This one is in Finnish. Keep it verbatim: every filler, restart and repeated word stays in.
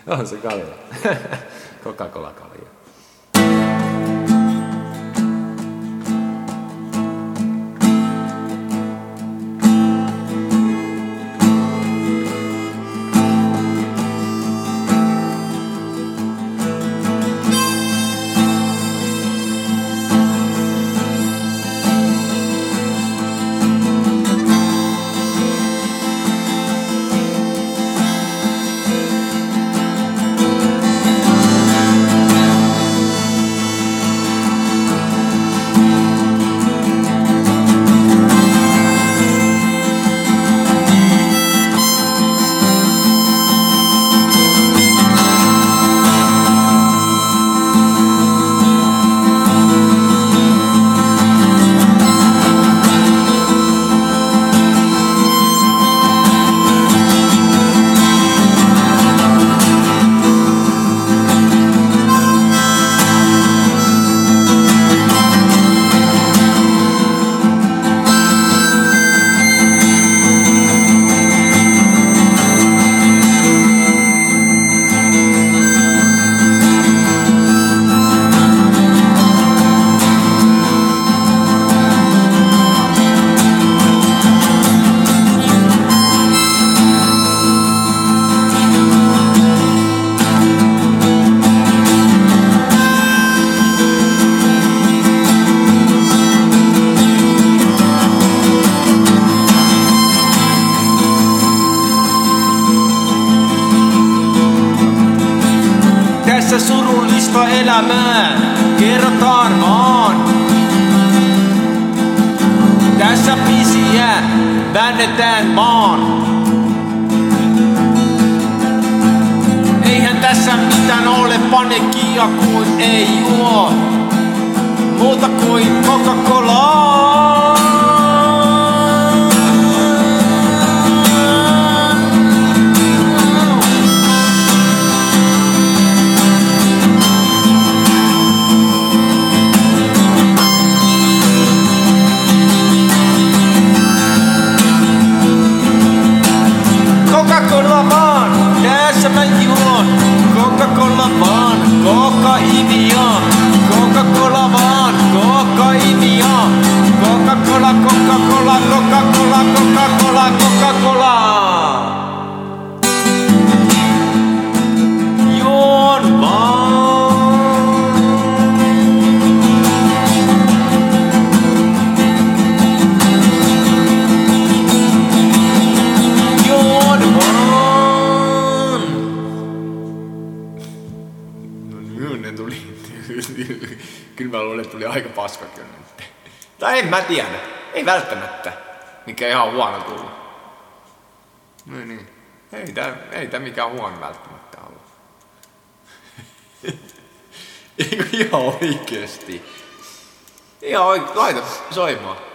On se kalja. Coca-Cola kalja. Tässä surullista elämää kerrotaan vaan. Tässä pisiä väännetään vaan. Eihän tässä mitään ole panekia kuin ei juo muuta kuin Coca-Colaa. Coca-Cola vaan, tässä mä juon. Coca-Cola vaan, kokaiinia. Coca-Cola vaan, kokaiinia. Coca-Cola, Coca-Cola, Coca-Cola, Coca-Cola, Coca-Cola. Juon vaan. Ne tuli. Kyllä mä luulen, että tuli aika paskakin nyt. Tai en mä tiedä. Ei välttämättä. Mikä ihan huono tullut. No niin. Ei tää, ei tää mikään huono välttämättä ollut. Eikö ihan oikeesti? Ihan oikeesti. Laita soimaan.